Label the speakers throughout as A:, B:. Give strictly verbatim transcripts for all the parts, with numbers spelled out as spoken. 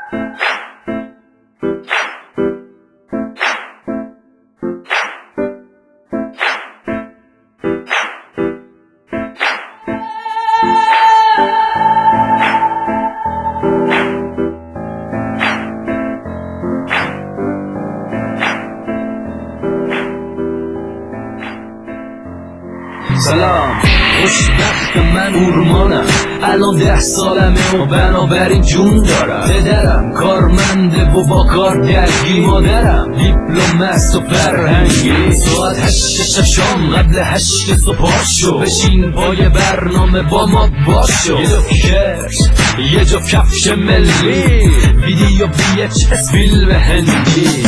A: سلام، خوشبخت من اورمانم، الان ده سالمه و بنابراین جون دارم. پدرم کارمنده و با کار درگی، مادرم دیپلم است و فرهنگی. ساعت هشت شام قبل هشت صبح شو، بشین پای برنامه با ما باشو. یه جا کرش، یه جا کفش ملی، ویدیو بی اچ اس فیلم هندی.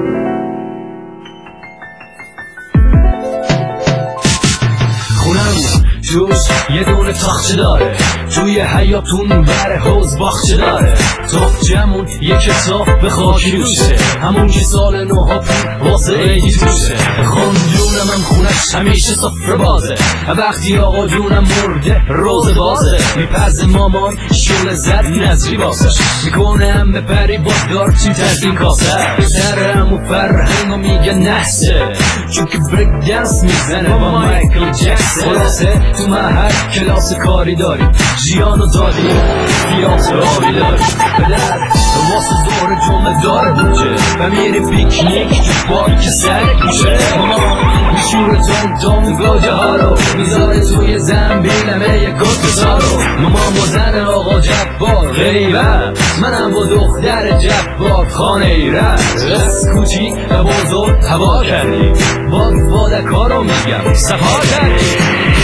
A: جوش یه دونه تاخچه داره، توی حیاتون بره حوز باخچه داره. تاخچه‌مون یه کتاب به خاکی روشه، همون که سال نوها پول واسه ایدی توشه. خان جونم هم خونش همیشه صفر بازه، وقتی آقا جونم مرده روز بازه. میپز مامان شول زد نظری باسش، میکنه هم بپری با دارچین تزین کاسه. سرم و فرهنگ و میگه نحسه، چون که بریک دنس میزنه با مایکل جکسن. خلاصه تو محل کلاس کاری داریم، جیانو دادیم بیات آبی داریم. پدر واسه دور جمعه داره بوجه و میری پیکنیک تو پارک سر کوچه. مامان میشوره جان جام گوجه ها رو، میذاره توی زنبیلمه یک گفتزا رو. مامان با زن آقا جبار غیبت، منم با دختر جبار خانه ایرت. از کوچیک و بزرگ هوا کردیم، با وادک ها رو میگم صفا کردیم.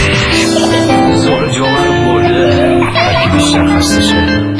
A: زور جامعه رو برده هرکی بیشتر خسته شده،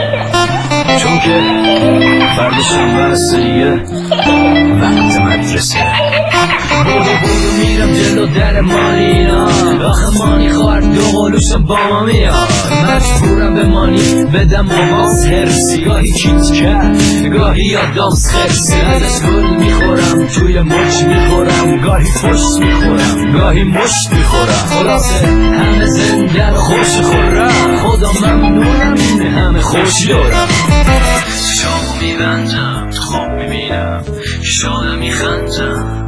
A: چون که فرد شنبه است دیگه وقت مدرسه. بودو بودو میرم جلو در مانینا، آخه مانی خواهر دو قلوشم با ما میاد. مجبورم به مانی بدم ماماس هرسی، گاهی کیت کرد گاهی یادامس خرسی. ازش گل میخورم توی مچ میخورم، گاهی فشت میخورم گاهی مشت میخورم. خلاصه همه زنده و خوش خورم، خدا ممنونم این همه خوش دارم. چشامو میبندم تو خواب میبینم که شادم میخندم،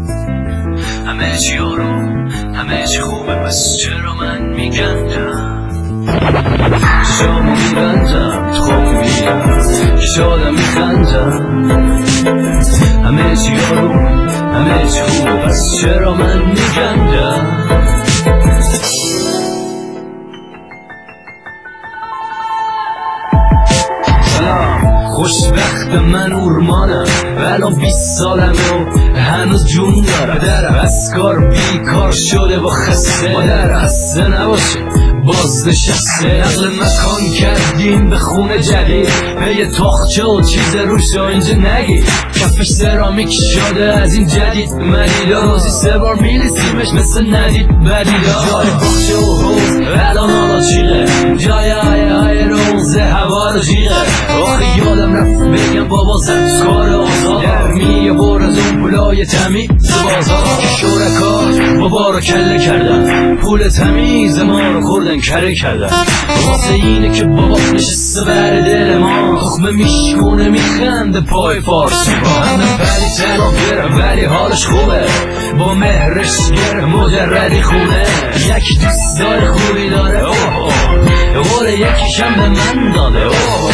A: همه چی آروم همه چی خوبه، پس چرا من میگندم. چشامو میبندم تو خواب میبینم که شادم میخندم، همه چی آروم همه چی خوبه، پس چرا من میگندم. خوشبخت من اورمانم، الان بیست سالمه و هنوز جون دارم. پدرم از کار بیکار شده و خسته، مادر خسته نباشه باز نشسته. نقل مکان کردیم به خونه جدید، پی تاخچه و چیز روش اینجا نگی. کفش سرامیک شده از این جدید مدیدا، روزی سه بار میلیسیمش مثل ندید بدیدا. جای باخچه و حوز الان حالا چیغه، جای های های روزه هوا رو جیغه. آخه یادم رفت بگم بابا زد کار آزاد، در میه بر از اون پولای تمیز بازار. که شرکا بابا رو کله کردن، پول تمیز ما رو خوردن کره کردن. واسه اینه که بابا نشسته بر دل ما، تخمه میشکونه میخنده پای فارسی با. همه بلی تناب گره ولی حالش خوبه، با مهرش گره مجردی خونه. یکی دوست داره خوبی داره اوه، قول یکیشم به من داده اوه.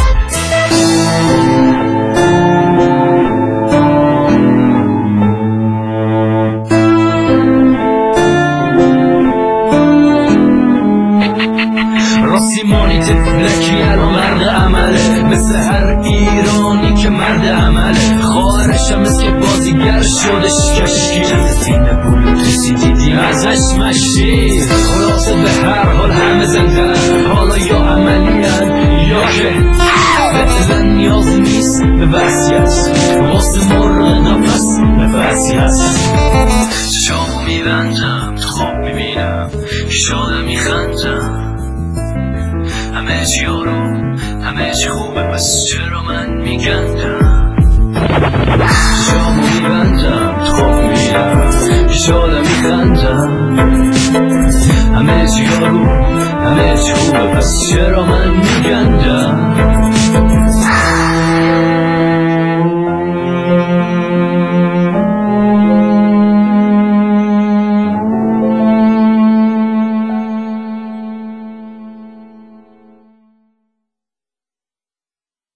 A: مانی تفلکی الان مرد عمله، مثل هر ایرانی که مرد عمله. خواهرشم مثل که بازیگر شدش کشکی، سینه بلوتوسی دیدیم ازش مشتی. خلاصه به هر حال همه زنده، حالا یا عملیان یا که فعلا نیازی نیست به وصیت، واسه مرغ نفس نفسی هست. چشامو میبندم تو خواب میبینم که شادم میخندم، همه چی آروم همه چی خوبه، پس چرا من میگندم. شامو میبندم تو خواب میبینم که شادم میخندم، همه چی آروم همه چی خوبه، پس